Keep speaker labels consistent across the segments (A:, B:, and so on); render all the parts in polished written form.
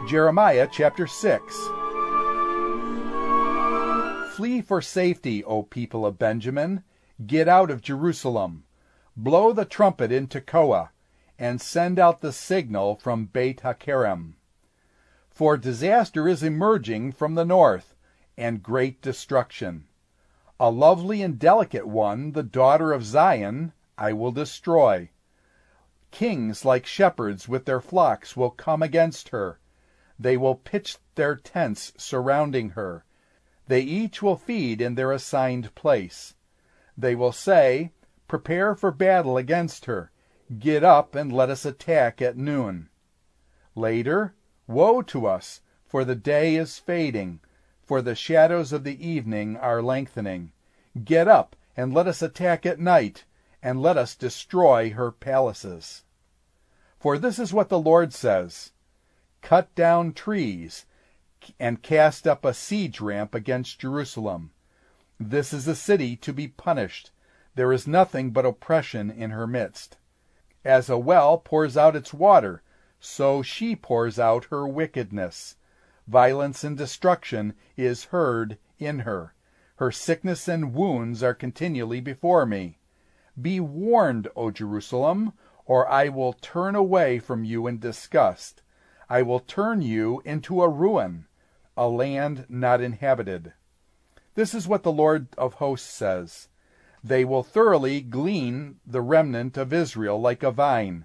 A: Jeremiah chapter 6. Flee for safety, O people of Benjamin. Get out of Jerusalem. Blow the trumpet in Tekoa, and send out the signal from Beit HaKerem. For disaster is emerging from the north, and great destruction. A lovely and delicate one, the daughter of Zion, I will destroy. Kings like shepherds with their flocks will come against her. They will pitch their tents surrounding her. They each will feed in their assigned place. They will say, "Prepare for battle against her. Get up and let us attack at noon." Later, "Woe to us, for the day is fading, for the shadows of the evening are lengthening. Get up and let us attack at night, and let us destroy her palaces." For this is what the Lord says: "Cut down trees, and cast up a siege ramp against Jerusalem. This is a city to be punished. There is nothing but oppression in her midst. As a well pours out its water, so she pours out her wickedness. Violence and destruction is heard in her. Her sickness and wounds are continually before me. Be warned, O Jerusalem, or I will turn away from you in disgust. I will turn you into a ruin, a land not inhabited." This is what the Lord of hosts says: "They will thoroughly glean the remnant of Israel like a vine.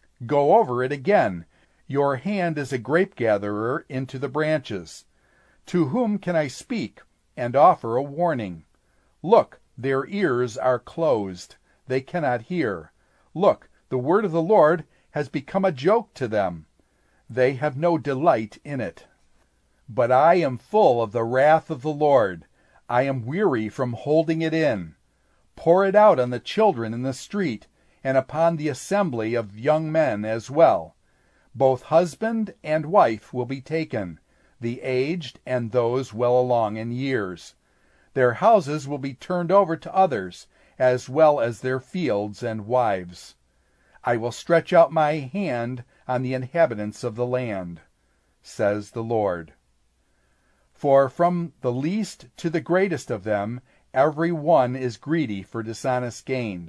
A: Go over it again. Your hand is a grape-gatherer into the branches. To whom can I speak and offer a warning? Look, their ears are closed. They cannot hear. Look, the word of the Lord has become a joke to them. They have no delight in it. But I am full of the wrath of the Lord. I am weary from holding it in. Pour it out on the children in the street, and upon the assembly of young men as well. Both husband and wife will be taken, the aged and those well along in years. Their houses will be turned over to others, as well as their fields and wives. I will stretch out my hand on the inhabitants of the land, says the Lord. For from the least to the greatest of them, every one is greedy for dishonest gain.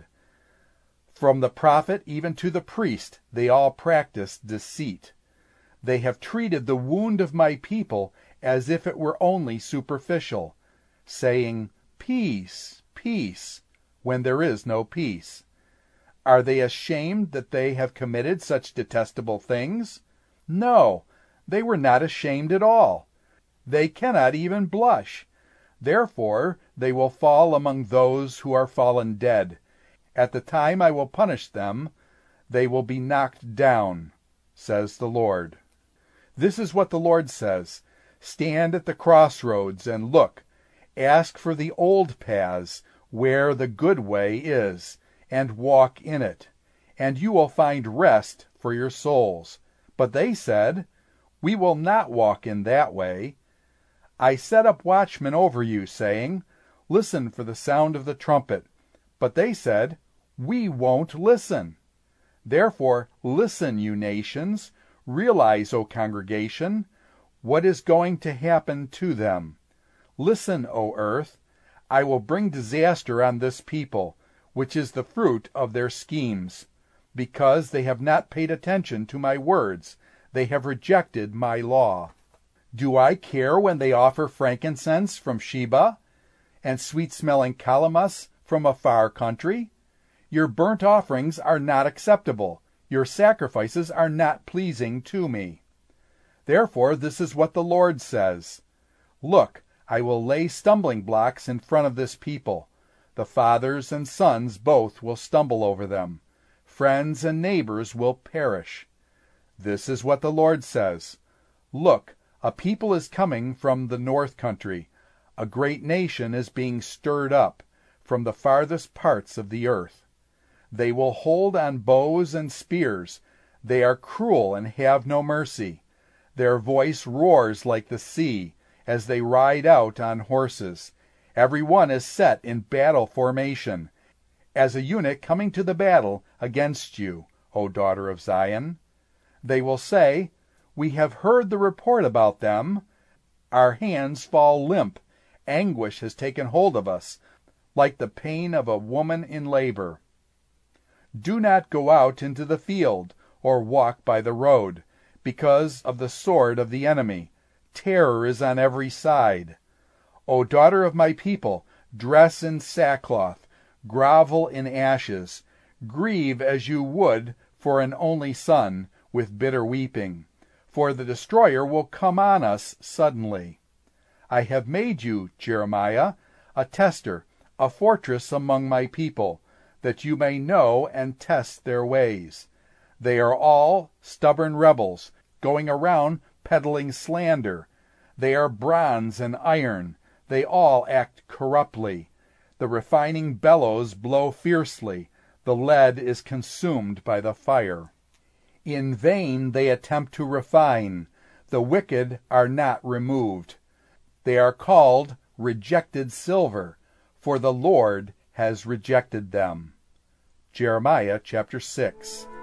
A: From the prophet even to the priest, they all practice deceit. They have treated the wound of my people as if it were only superficial, saying, 'Peace, peace,' when there is no peace. Are they ashamed that they have committed such detestable things? No, they were not ashamed at all. They cannot even blush. Therefore they will fall among those who are fallen dead. At the time I will punish them, they will be knocked down, says the Lord. This is what the Lord says: "Stand at the crossroads and look. Ask for the old paths, where the good way is, and walk in it, and you will find rest for your souls." But they said, "We will not walk in that way." I set up watchmen over you, saying, "Listen for the sound of the trumpet." But they said, "We won't listen." Therefore listen, you nations. Realize, O congregation, what is going to happen to them. Listen, O earth. I will bring disaster on this people, which is the fruit of their schemes. Because they have not paid attention to my words, they have rejected my law. Do I care when they offer frankincense from Sheba, and sweet-smelling calamus from a far country? Your burnt offerings are not acceptable. Your sacrifices are not pleasing to me. Therefore this is what the Lord says: "Look, I will lay stumbling blocks in front of this people. The fathers and sons both will stumble over them. Friends and neighbors will perish." This is what the Lord says: "Look, a people is coming from the north country. A great nation is being stirred up from the farthest parts of the earth. They will hold on bows and spears. They are cruel and have no mercy. Their voice roars like the sea as they ride out on horses. Every one is set in battle formation, as a unit coming to the battle against you, O daughter of Zion. They will say, We have heard the report about them. Our hands fall limp. Anguish has taken hold of us, like the pain of a woman in labor. Do not go out into the field, or walk by the road, because of the sword of the enemy. Terror is on every side. O daughter of my people, dress in sackcloth, grovel in ashes, grieve as you would for an only son, with bitter weeping, for the destroyer will come on us suddenly. I have made you, Jeremiah, a tester, a fortress among my people, that you may know and test their ways. They are all stubborn rebels, going around peddling slander. They are bronze and iron. They all act corruptly. The refining bellows blow fiercely. The lead is consumed by the fire. In vain they attempt to refine. The wicked are not removed. They are called rejected silver, for the Lord has rejected them. Jeremiah chapter 6.